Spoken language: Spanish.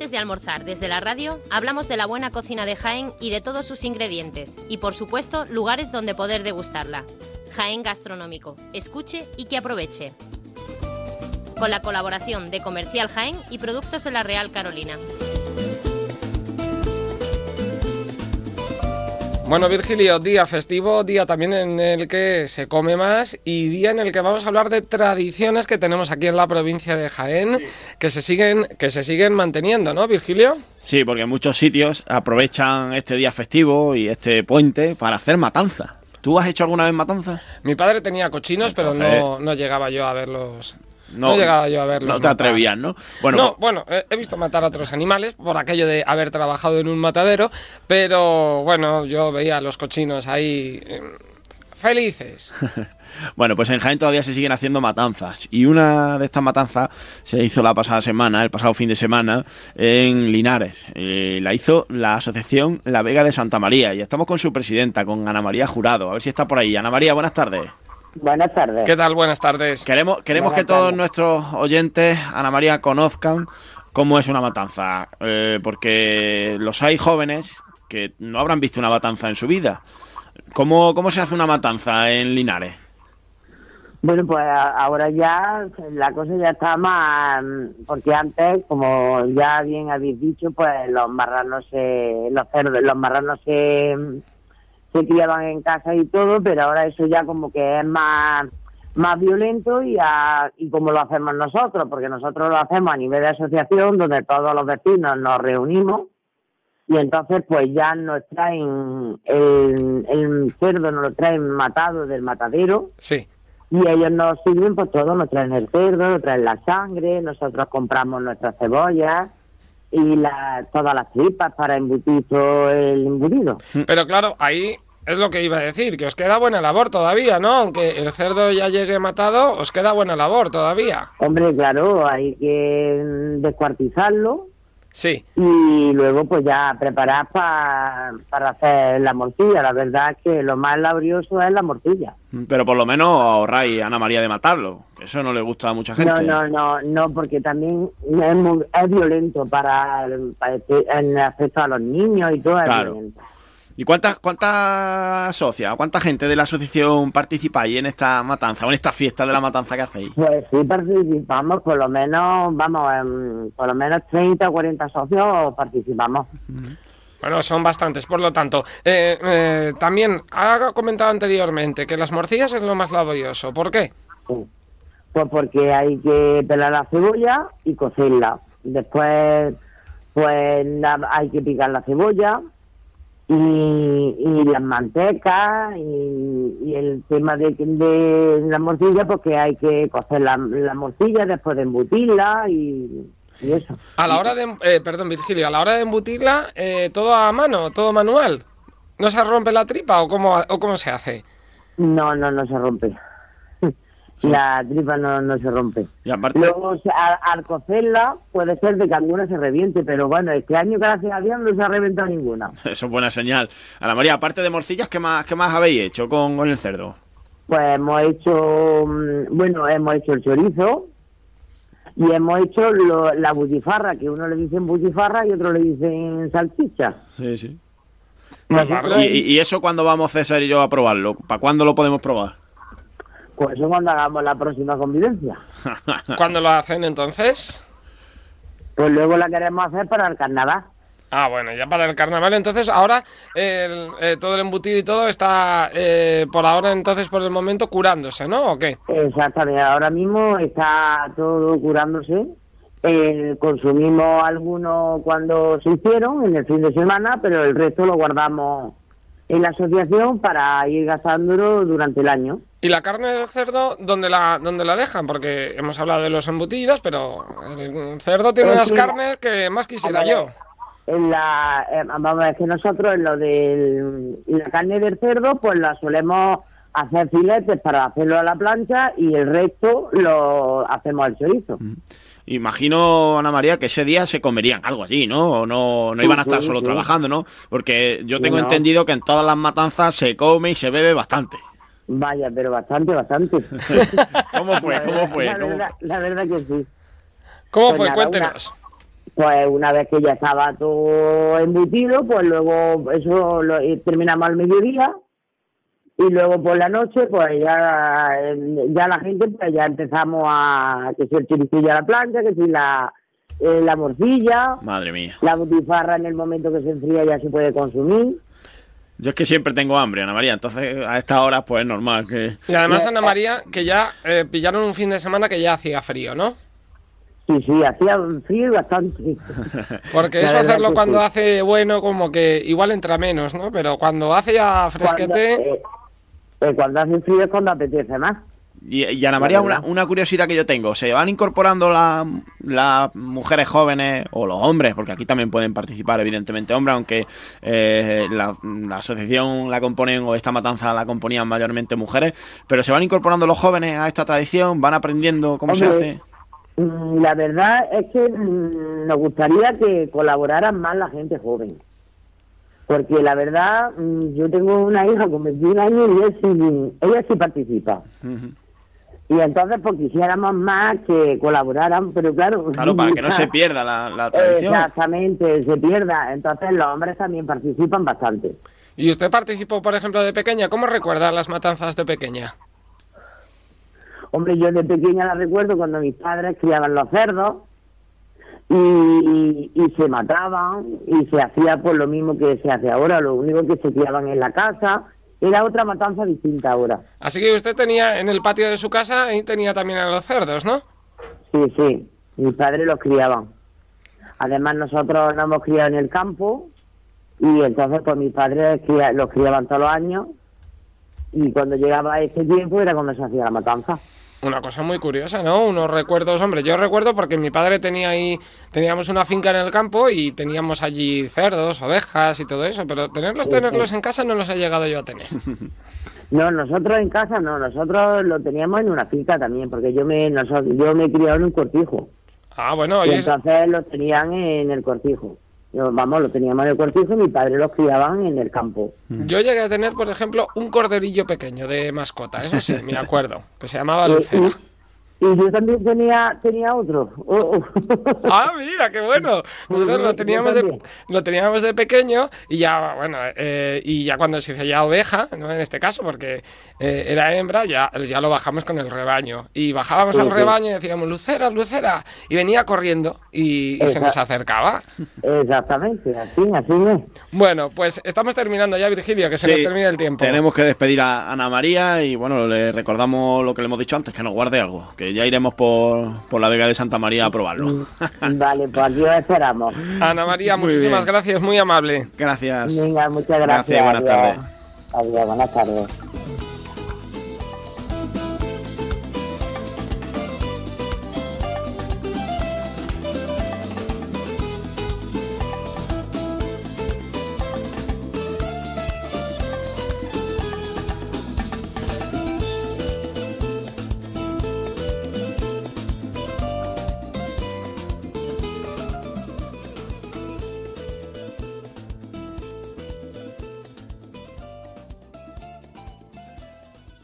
Antes de almorzar, desde la radio, hablamos de la buena cocina de Jaén y de todos sus ingredientes. Y, por supuesto, lugares donde poder degustarla. Jaén Gastronómico. Escuche y que aproveche. Con la colaboración de Comercial Jaén y Productos de la Real Carolina. Bueno, Virgilio, día festivo, día también en el que se come más y día en el que vamos a hablar de tradiciones que tenemos aquí en la provincia de Jaén, sí, que se siguen manteniendo, ¿no, Virgilio? Sí, porque en muchos sitios aprovechan este día festivo y este puente para hacer matanza. ¿Tú has hecho alguna vez matanza? Mi padre tenía cochinos, entonces, pero no llegaba yo a verlos. No llegaba yo a verlos. No te atrevías, ¿no? Bueno, he visto matar a otros animales por aquello de haber trabajado en un matadero, pero bueno, yo veía a los cochinos ahí felices. Bueno, pues en Jaén todavía se siguen haciendo matanzas y una de estas matanzas se hizo el pasado fin de semana en Linares. La hizo la asociación La Vega de Santa María y estamos con su presidenta, con Ana María Jurado. A ver si está por ahí. Ana María, buenas tardes. Buenas tardes. ¿Qué tal? Buenas tardes. Queremos que todos nuestros oyentes, Ana María, conozcan cómo es una matanza, porque los hay jóvenes que no habrán visto una matanza en su vida. ¿Cómo se hace una matanza en Linares? Bueno, pues ahora ya la cosa ya está más, porque antes, como ya bien habéis dicho, pues los marranos se criaban en casa y todo, pero ahora eso ya como que es más violento y como lo hacemos nosotros, porque nosotros lo hacemos a nivel de asociación, donde todos los vecinos nos reunimos y entonces pues ya nos traen el cerdo, nos lo traen matado del matadero. Sí. Y ellos nos sirven pues todo, nos traen el cerdo, nos traen la sangre, nosotros compramos nuestras cebollas y todas las tripas para embutir todo el embutido. Pero claro, ahí es lo que iba a decir, que os queda buena labor todavía, ¿no? Aunque el cerdo ya llegue matado, os queda buena labor todavía. Hombre, claro, hay que descuartizarlo. Sí. Y luego pues ya preparar para hacer la morcilla. La verdad es que lo más laborioso es la morcilla. Pero por lo menos ahorráis, Ana María, de matarlo, que eso no le gusta a mucha gente. No, porque también es violento en respecto a los niños y todo. Claro. Es violento. ¿Y cuántas socias, cuánta gente de la asociación participáis en esta matanza o en esta fiesta de la matanza que hacéis? Pues sí, participamos, por lo menos 30 o 40 socios participamos. Bueno, son bastantes, por lo tanto. También ha comentado anteriormente que las morcillas es lo más laborioso. ¿Por qué? Sí. Pues porque hay que pelar la cebolla y cocerla. Después, pues hay que picar la cebolla y las mantecas y el tema de la morcilla, porque hay que cocer la morcilla después de embutirla y eso. A la hora de, perdón, Virgilio, a la hora de embutirla, todo a mano, todo manual. ¿No se rompe la tripa o cómo se hace? No se rompe. La tripa no se rompe. Y aparte... Luego, al cocerla, puede ser de que alguna se reviente, pero bueno, este año, gracias a Dios, no se ha reventado ninguna. Eso es buena señal. Ana María, aparte de morcillas, ¿qué más habéis hecho con el cerdo? Pues hemos hecho el chorizo y hemos hecho la butifarra, que uno le dicen butifarra y otro le dicen salchicha. Sí. ¿Y eso cuándo vamos César y yo a probarlo? ¿Para cuándo lo podemos probar? Pues eso cuando hagamos la próxima convivencia. ¿Cuándo lo hacen entonces? Pues luego la queremos hacer para el carnaval. Ah, bueno, ya para el carnaval. Entonces ahora todo el embutido y todo está por ahora, entonces por el momento curándose, ¿no? ¿O qué? Exactamente, ahora mismo está todo curándose. Consumimos algunos cuando se hicieron en el fin de semana, pero el resto lo guardamos en la asociación para ir gastándolo durante el año. ¿Y la carne de cerdo dónde la dejan? Porque hemos hablado de los embutidos, pero el cerdo tiene unas carnes que más quisiera yo. Es que nosotros en lo de la carne del cerdo pues la solemos hacer filetes para hacerlo a la plancha y el resto lo hacemos al chorizo. Imagino, Ana María, que ese día se comerían algo allí, ¿no? O no iban a estar solo trabajando, ¿no? Porque yo tengo entendido que en todas las matanzas se come y se bebe bastante. Vaya, pero bastante. ¿Cómo fue? La verdad que sí. ¿Cómo fue? Cuéntenos. Pues una vez que ya estaba todo embutido, pues luego eso terminamos al mediodía y luego por la noche pues ya la gente pues ya empezamos a que si el choricillo a la plancha, que si la morcilla, Madre mía. la butifarra en el momento que se enfría ya se puede consumir. Yo es que siempre tengo hambre, Ana María, entonces a esta hora pues es normal que... Y además, Ana María, que ya pillaron un fin de semana que ya hacía frío, ¿no? Sí, hacía frío y bastante. Porque La eso verdad hacerlo que cuando sí. hace bueno, como que igual entra menos, ¿no? Pero cuando hace ya fresquete... Cuando hace frío es cuando apetece más. Y Ana María, una curiosidad que yo tengo, ¿se van incorporando las mujeres jóvenes o los hombres? Porque aquí también pueden participar evidentemente hombres, aunque la asociación la componen, o esta matanza la componían mayormente mujeres, pero ¿se van incorporando los jóvenes a esta tradición? ¿Van aprendiendo cómo se hace? La verdad es que nos gustaría que colaboraran más la gente joven. Porque la verdad, yo tengo una hija con 21 años y ella sí participa. Uh-huh. Y entonces pues quisiéramos más que colaboraran, pero claro... Claro, para que no se pierda la tradición. Exactamente, se pierda. Entonces los hombres también participan bastante. ¿Y usted participó, por ejemplo, de pequeña? ¿Cómo recuerda las matanzas de pequeña? Hombre, yo de pequeña la recuerdo cuando mis padres criaban los cerdos y se mataban y se hacía por lo mismo que se hace ahora. Lo único que se criaban en la casa era otra matanza distinta ahora. Así que usted tenía en el patio de su casa y tenía también a los cerdos, ¿no? Sí, mis padres los criaban. Además nosotros nos hemos criado en el campo y entonces pues mis padres los criaban todos los años y cuando llegaba ese tiempo era cuando se hacía la matanza. Una cosa muy curiosa, ¿no? Unos recuerdos, hombre, yo recuerdo porque mi padre teníamos una finca en el campo y teníamos allí cerdos, ovejas y todo eso, pero tenerlos en casa no los he llegado yo a tener. No, nosotros en casa no, nosotros lo teníamos en una finca también, porque yo me he criado en un cortijo. Ah, bueno, y y entonces los tenían en el cortijo. Lo teníamos en el cortijo y mis padres los criaban en el campo. yo llegué a tener, por ejemplo, un corderillo pequeño de mascota, eso sí, me acuerdo, que se llamaba Lucera. Y yo también tenía otro. Ah, mira, qué bueno. Nosotros lo teníamos de pequeño y ya, bueno, y ya cuando se hizo ya oveja, ¿no? En este caso, porque era hembra, ya lo bajamos con el rebaño. Y bajábamos al rebaño y decíamos, Lucera, Lucera, y venía corriendo y se nos acercaba. Exactamente, así es. Bueno, pues estamos terminando ya, Virgilio, que se nos termina el tiempo. Tenemos que despedir a Ana María y bueno, le recordamos lo que le hemos dicho antes, que nos guarde algo, que ya iremos por la Vega de Santa María a probarlo. Vale, pues aquí os esperamos. Ana María, muchísimas gracias, muy amable. Gracias. Venga, muchas gracias. Gracias, buenas tardes. Adiós, buenas tardes.